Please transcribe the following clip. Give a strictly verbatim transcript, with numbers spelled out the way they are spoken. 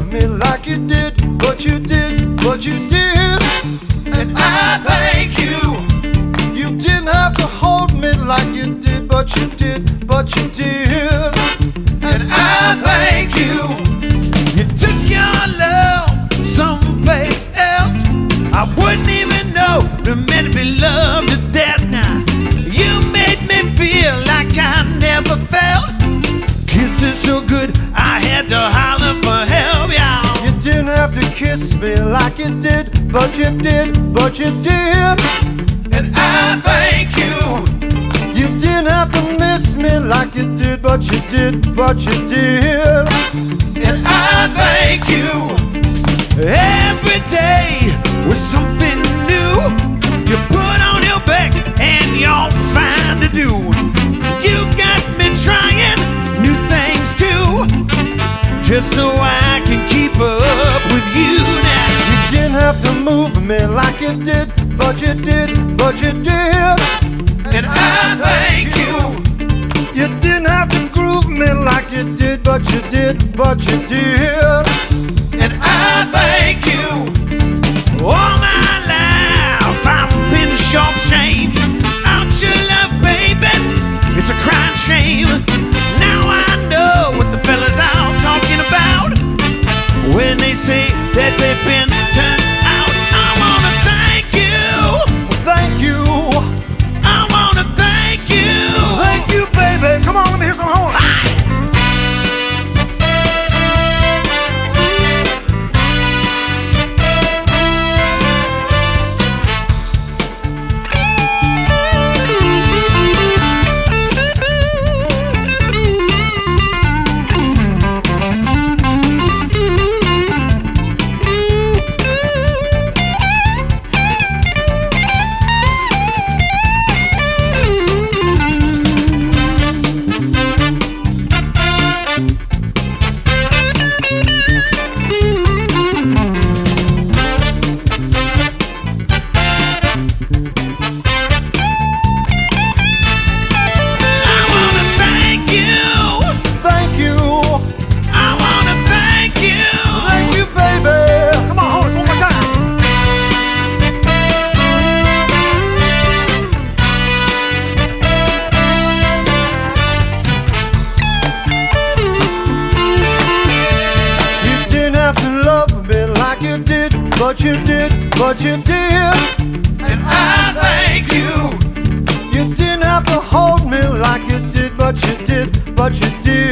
me like you did, but you did, but you did. And I thank you. You didn't have to hold me like you did, but you did, but you did. And I thank you. You took your love someplace else. I wouldn't even know the meant to be loved to death. Now you made me feel like I never felt. Kisses so good I had to holler for help, y'all. You didn't have to kiss me like you did, but you did, but you did. And I thank you. You didn't have to miss me like you did, but you did, but you did. And I thank you. Every day was something new. You put on your back and you're fine to do. You got me trying new things too, just so I can keep up with you now. You didn't have to move me like you did, but you did, but you did. And I thank you. You didn't have to groove me like you did, but you did, but you did. And I thank you. All my life I've been short-changed. Out your love, baby, it's a crying shame. Now I know what the fellas are talking about when they say that they've been turned out. I wanna thank you. Thank you. I wanna thank you. Thank you, baby. Come on, let me hear some horns. But you did, but you did. And I thank you. You didn't have to hold me like you did, but you did, but you did.